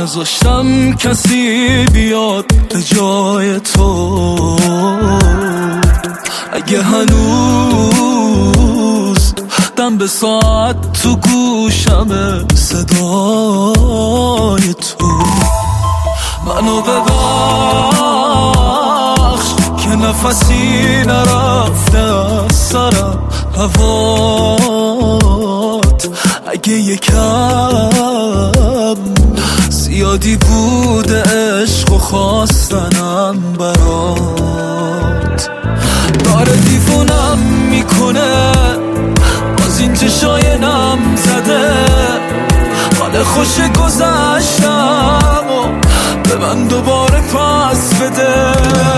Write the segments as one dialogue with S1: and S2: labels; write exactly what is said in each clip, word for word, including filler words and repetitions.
S1: نذاشتم کسی بیاد به جای تو. اگه هنوز دم به ساعت تو گوشمه صدای تو، منو ببخش که نفسی نرفته از سرم هوات. اگه یکم زیادی بوده عشق و خواستنم برات، داره دیوونم میکنه باز این چشای نم زده. حال خوش گذشتم و به من دوباره پس بده.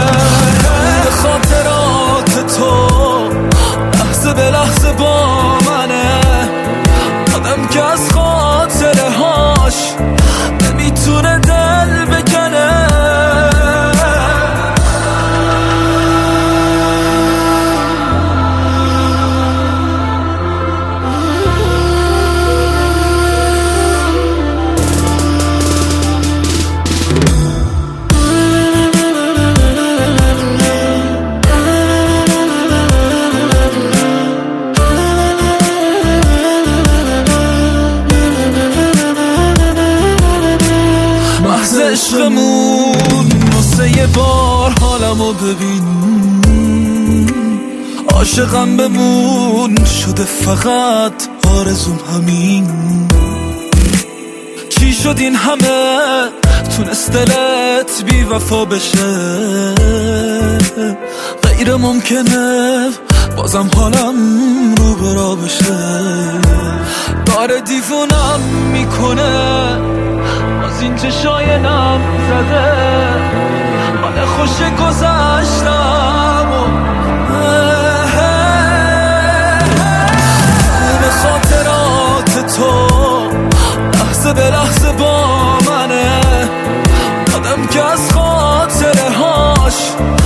S1: خاطرات تو لحظه به لحظه با منه، آدم که از خاطره هاش نمیتونه دل بکنه. عشقمون نصه یه بار حالمو ببین، عاشقم بمون شده فقط آرزوم همین. چی شد این همه تونست دلت بی وفا بشه؟ غیر ممکنه بازم حالم رو برا بشه. داره دیوونم میکنه باز این چشای نم زده. حال خوش گذشتم و به خاطرات تو لحظه به لحظه با منه، آدم که از خاطره هاش